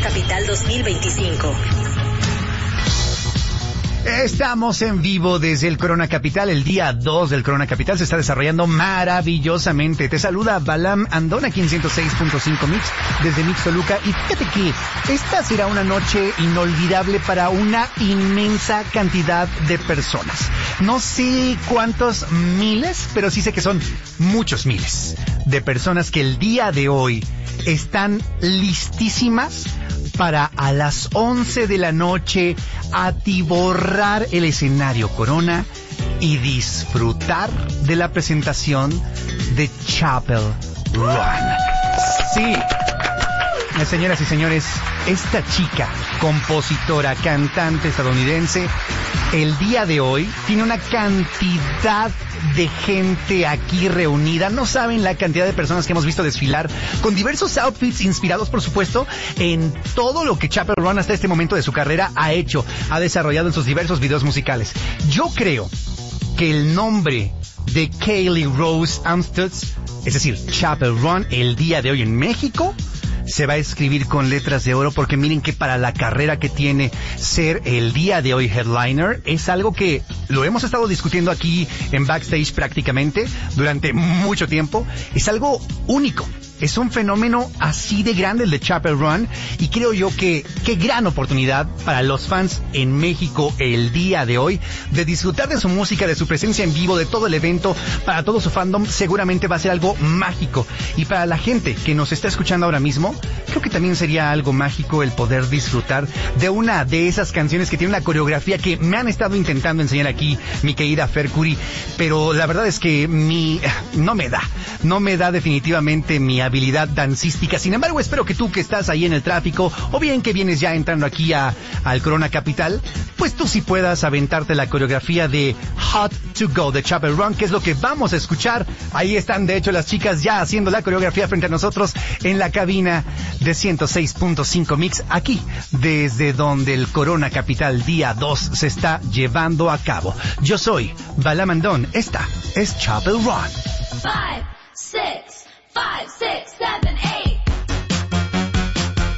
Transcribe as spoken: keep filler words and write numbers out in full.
Capital dos mil veinticinco. Estamos en vivo desde el Corona Capital. El día dos del Corona Capital se está desarrollando maravillosamente. Te saluda Balam Andón aquí en ciento seis punto cinco Mix desde Mix Toluca. Y fíjate que esta será una noche inolvidable para una inmensa cantidad de personas. No sé cuántos miles, pero sí sé que son muchos miles de personas que el día de hoy están listísimas para a las once de la noche atiborrar el escenario Corona y disfrutar de la presentación de Chappell Roan. Sí, señoras y señores, esta chica, compositora, cantante estadounidense, el día de hoy tiene una cantidad de gente aquí reunida. No saben la cantidad de personas que hemos visto desfilar con diversos outfits inspirados, por supuesto, en todo lo que Chappell Roan hasta este momento de su carrera ha hecho, ha desarrollado en sus diversos videos musicales. Yo creo que el nombre de Kaylee Rose Armstead, es decir, Chappell Roan, el día de hoy en México, se va a escribir con letras de oro, porque miren que para la carrera que tiene ser el día de hoy headliner es algo que lo hemos estado discutiendo aquí en Backstage prácticamente durante mucho tiempo. Es algo único. Es un fenómeno así de grande el de Chappell Roan, y creo yo que qué gran oportunidad para los fans en México el día de hoy de disfrutar de su música, de su presencia en vivo, de todo el evento. Para todo su fandom seguramente va a ser algo mágico, y para la gente que nos está escuchando ahora mismo, creo que también sería algo mágico el poder disfrutar de una de esas canciones que tiene una coreografía que me han estado intentando enseñar aquí mi querida Fer Curi, pero la verdad es que mi no me da, no me da definitivamente mi habilidad dancística. Sin embargo, espero que tú que estás ahí en el tráfico, o bien que vienes ya entrando aquí a, al Corona Capital, pues tú sí puedas aventarte la coreografía de Hot to Go de Chappell Roan, que es lo que vamos a escuchar. Ahí están, de hecho, las chicas ya haciendo la coreografía frente a nosotros en la cabina de ciento seis punto cinco Mix, aquí desde donde el Corona Capital día dos se está llevando a cabo. Yo soy Balam Andón, esta es Chappell Roan. Five, six,